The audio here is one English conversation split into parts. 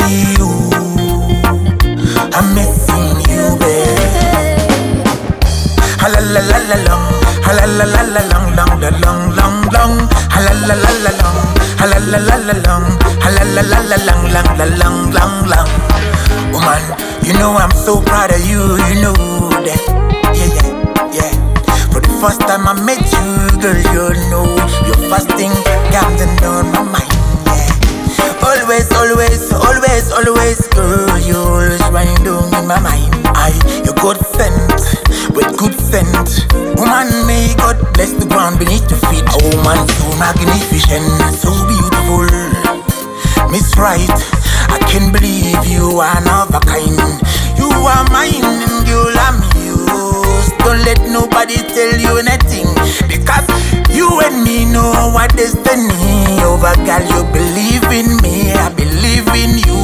see you. I'm missing you, babe. Halalalalong, halalalalong, long, long, long, long. Halalalalong, halalalalong, halalalalong, long, long, long, long. Woman, you know I'm so proud of you, you know that. Yeah, yeah, yeah. For the first time I met you, girl, you know your fasting comes down my mind. Always, always, always, always, girl, you always running down in my mind. You're good scent, with good scent. Woman, may God bless the ground beneath your feet. A woman so magnificent, so beautiful. Miss Right, I can't believe you are one of a kind. You are mine and you'll I'm yours. Don't let nobody tell you anything, because you and me know our destiny. Over, girl, you believe in me, I believe in you.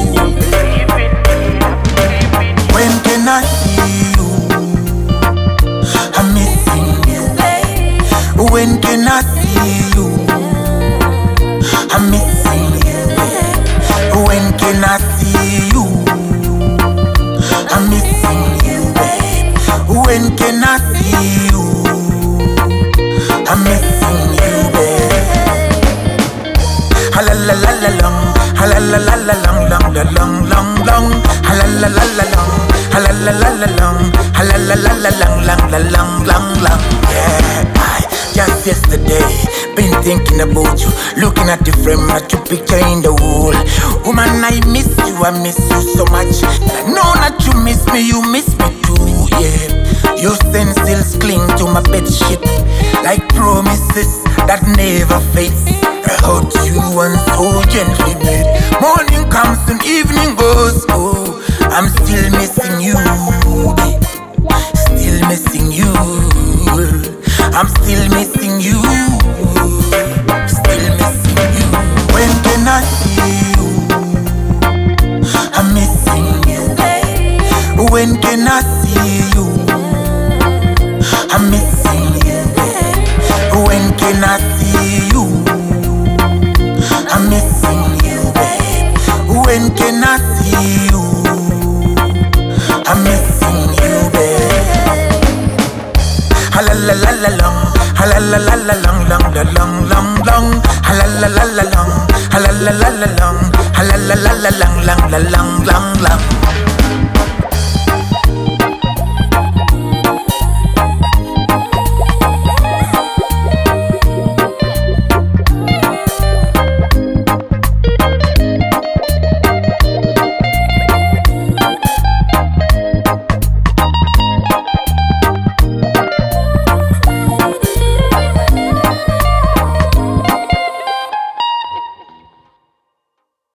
When can I see you? I'm missing you. When can I see you? I'm missing you. When can I see you? I'm missing you, babe. When can I see you? I'm missing you, babe. Halalalalong, halalalalong, long, long, long, long. Halalalalong, halalalalong, halalalalong, long, long, long, long. Yeah, just yesterday, been thinking about you, looking at the frame, at your picture in the wall. Woman, I miss you so much. I know that you miss me too, yeah. Your scent still cling to my bed sheet, like promises that never fades. I hurt you and so gently made. Morning comes and evening goes, oh, I'm still missing you, still missing you. I'm still missing you, still missing you. When can I see you? I'm missing you. When can I see you? I'm missing you. When can I see you? I'm missing you, babe. When can I see you? I'm missing you, babe. Halalalalong, halalalalong, long, long, long, long. Halalalalong, halalalalong, halalalalong, long, long, long.